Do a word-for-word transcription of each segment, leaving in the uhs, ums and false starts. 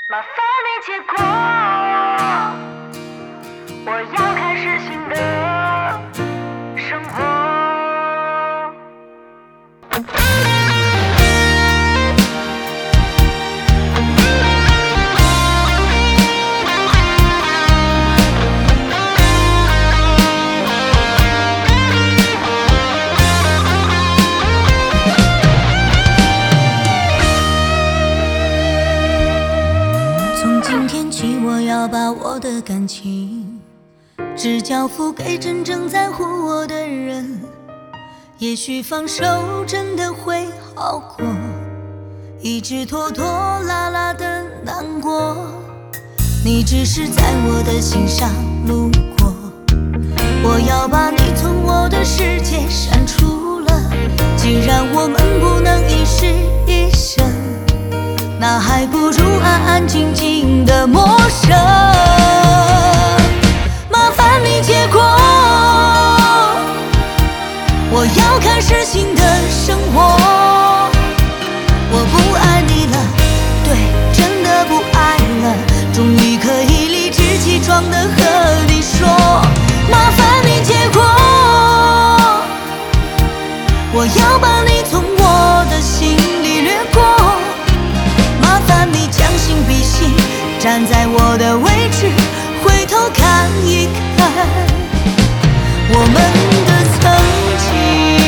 麻烦你借过，我要开始新的生活。 从今天起，我要把我的感情只交付给真正在乎我的人。也许放手真的会好过，一直拖拖拉拉的难过，你只是在我的心上路过。我要把你从我的世界删除了，既然我们不能一世一生，那还不如安安静静的陌生。麻烦你借过，我要开始新的生活。我不爱你了，对，真的不爱了，终于可以理直气壮的和你说，麻烦你借过，我要把你从我的心里掠过。麻烦你将心比心，站在我的位置，回头看一看我们的曾经。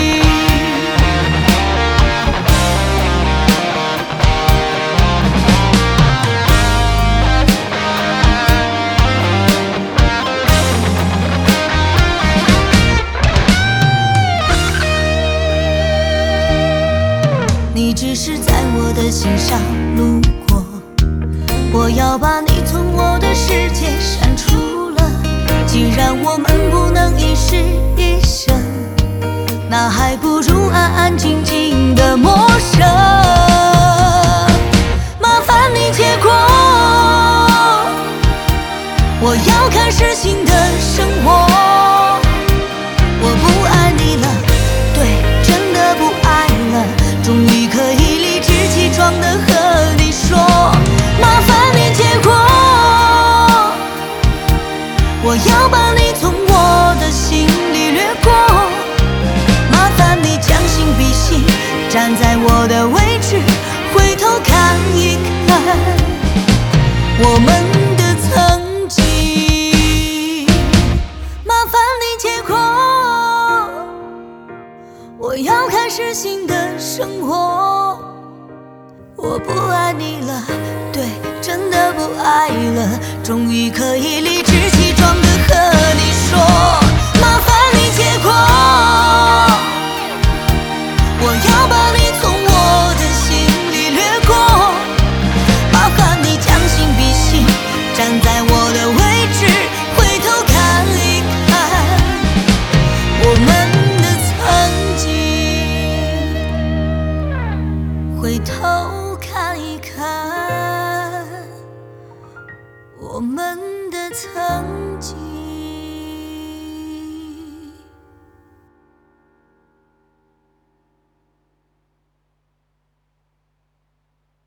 你只是在我的心上路过，我要把你从我的世界删除了。既然我们不能一世一生，那还不如安安静静的陌生。麻烦你借过，我要开始新的生活。我不爱你了，对，真的不爱了，终于可以理直气壮的和你说，麻烦你借过，我要把你从我的心里掠过。麻烦你将心比心，站在我的位置，回头看一看我们的曾经。麻烦你借过，我要开始新的生活。我不爱你了，对，真的不爱了，终于可以理直气壮的和你说，麻烦你借过，我要把你从我的心里掠过。麻烦你将心比心，站在我的位置，回头看一看我们的曾经，回头看一看我们的曾经。